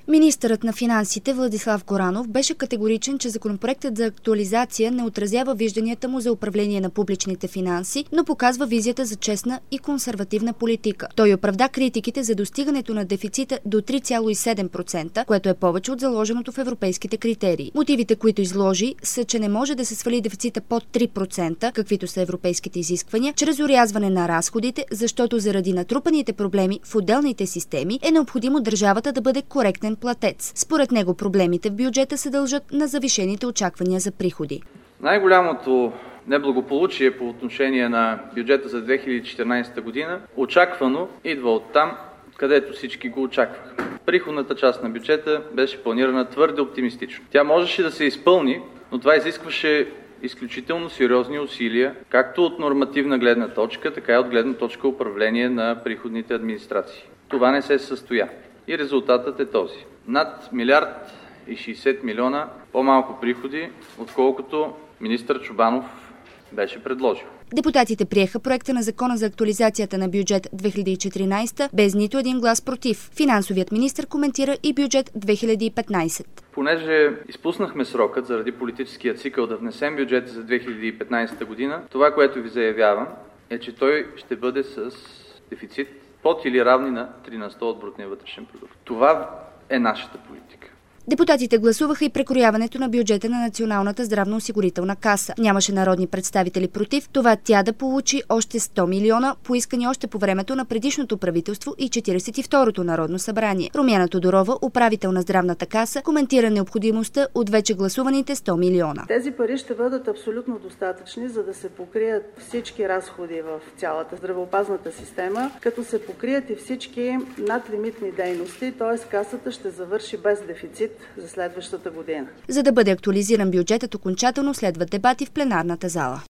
Министърът на финансите Владислав Горанов беше категоричен, че законопроектът за актуализация не отразява вижданията му за управление на публичните финанси, но показва визията за честна и консервативна политика. Той оправда критиките за достигането на дефицита до 3,7%, което е повече от заложеното в европейските критерии. Мотивите, които изложи, са, че не може да се свали дефицита под 3%, каквито са европейските изисквания, чрез орязване на разходите, защото заради натрупаните проблеми в отделните системи е необходимо държавата да бъде коректен платец. Според него проблемите в бюджета се дължат на завишените очаквания за приходи. Най-голямото неблагополучие по отношение на бюджета за 2014 година очаквано идва от там, където всички го очакваха. Приходната част на бюджета беше планирана твърде оптимистично. Тя можеше да се изпълни, но това изискваше изключително сериозни усилия, както от нормативна гледна точка, така и от гледна точка управление на приходните администрации. Това не се състоя. И резултатът е този. Над 1 60 милиона по-малко приходи, отколкото министър Чобанов беше предложил. Депутатите приеха проекта на закона за актуализацията на бюджет 2014 без нито един глас против. Финансовият министър коментира и бюджет 2015. Понеже изпуснахме срокът заради политическия цикъл да внесем бюджет за 2015 година, това, което ви заявявам, е, че той ще бъде с дефицит под или равни на 3% от брутния вътрешен продукт. Това е нашата политика. Депутатите гласуваха и прекрояването на бюджета на Националната здравноосигурителна каса. Нямаше народни представители против това тя да получи още 100 милиона, поискани още по времето на предишното правителство и 42-то Народно събрание. Румяна Тодорова, управител на Здравната каса, коментира необходимостта от вече гласуваните 100 милиона. Тези пари ще бъдат абсолютно достатъчни, за да се покрият всички разходи в цялата здравеопазната система, като се покрият и всички надлимитни дейности, т.е. касата ще завърши без дефицит за следващата година. За да бъде актуализиран бюджетът окончателно, следват дебати в пленарната зала.